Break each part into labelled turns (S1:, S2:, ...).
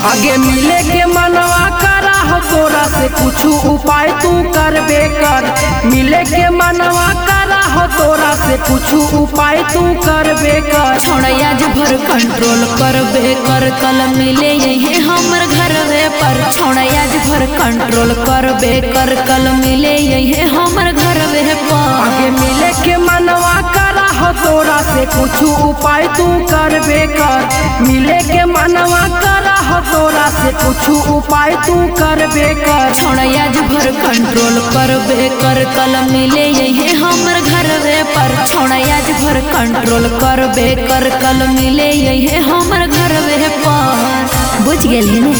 S1: आगे मिले के मनवा करा हो तोरा से कुछ उपाय तू करबे कर। मिले के मनवा करा हो तोरा से कुछ उपाय तू करबे कर।
S2: छोड़ा आज भर कंट्रोल करबे कर, कल मिले यही हमर घरवे पर। छोड़ा आज भर कंट्रोल करबे कर, कल मिले यही हमर घरवे पर।
S1: आगे मिले के मनवा करा हो तोरा से कुछ उपाय तू करबे कर। मिले के मनवा करा हो तोरा से कुछ उपाय तू करबे कर।
S2: छोड़ा आज भर कंट्रोल करबे कर, कल मिले यही हमर घरवे पर। छोड़ा आज भर कंट्रोल करबे कर, कल मिले यही हमर घरवे पर। बुझ गेली ने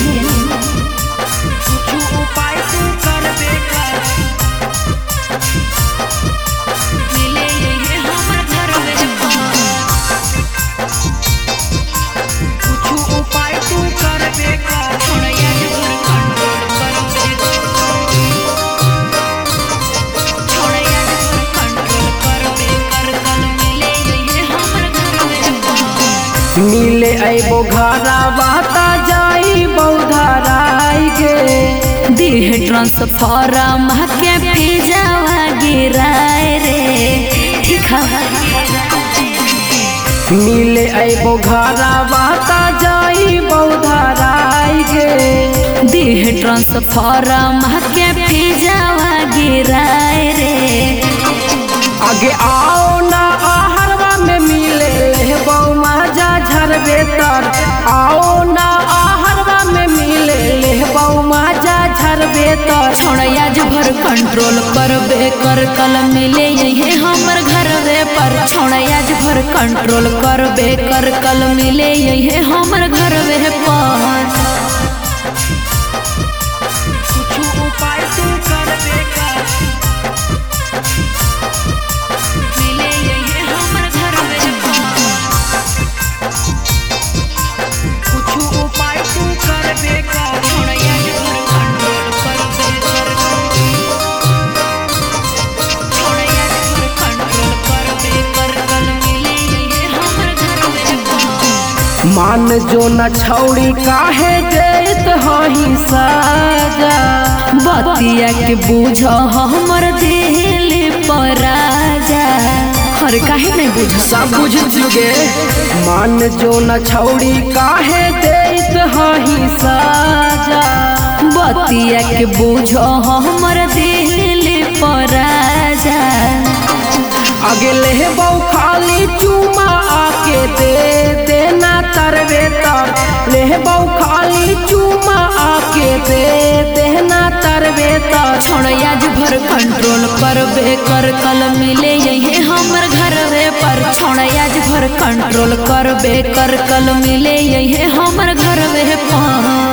S1: मिले अबो घरा बहता जाई बौधराई गे।
S2: देह ट्रांसफार्म के भेजावा गिराए रे। ठीक है
S1: मिले अबो घरा बहता जाई बौधराई गे।
S2: देह ट्रांसफार्म के भेजावा गिराए रे।
S1: आगे आओ ना आहरवा में मिले बहु मजा झरबे तर। आओ ना आहरवा में मिले बहु मजा झरबे तर।
S2: छोड़ा आज भर कंट्रोल करबे कर, कल मिले यही हमर घरवे पर। छोड़ा आज भर कंट्रोल करबे कर, कल मिले यही हमर घरवे पर।
S1: मान जो न छौड़ी काहे देत हही साजा।
S2: बतिया के बुझ हमर दिल पर राजा। हर काहे नहीं बुझ
S1: सब बुझ चुके। मान जो न छौड़ी काहे देत हही साजा।
S2: बतिया के बुझ हमर दिल पर राजा।
S1: आगे ले बहु खाली चुमा आके दे देना तरबे तर। ले बहु खाली चुमा आके दे देना तरबे तर।
S2: छोड़ा आज भर कंट्रोल करबे कर, कल मिले यही हमर घरवे पर। छोड़ा आज भर कंट्रोल करबे कर, कल मिले यही हमर घरवे पर।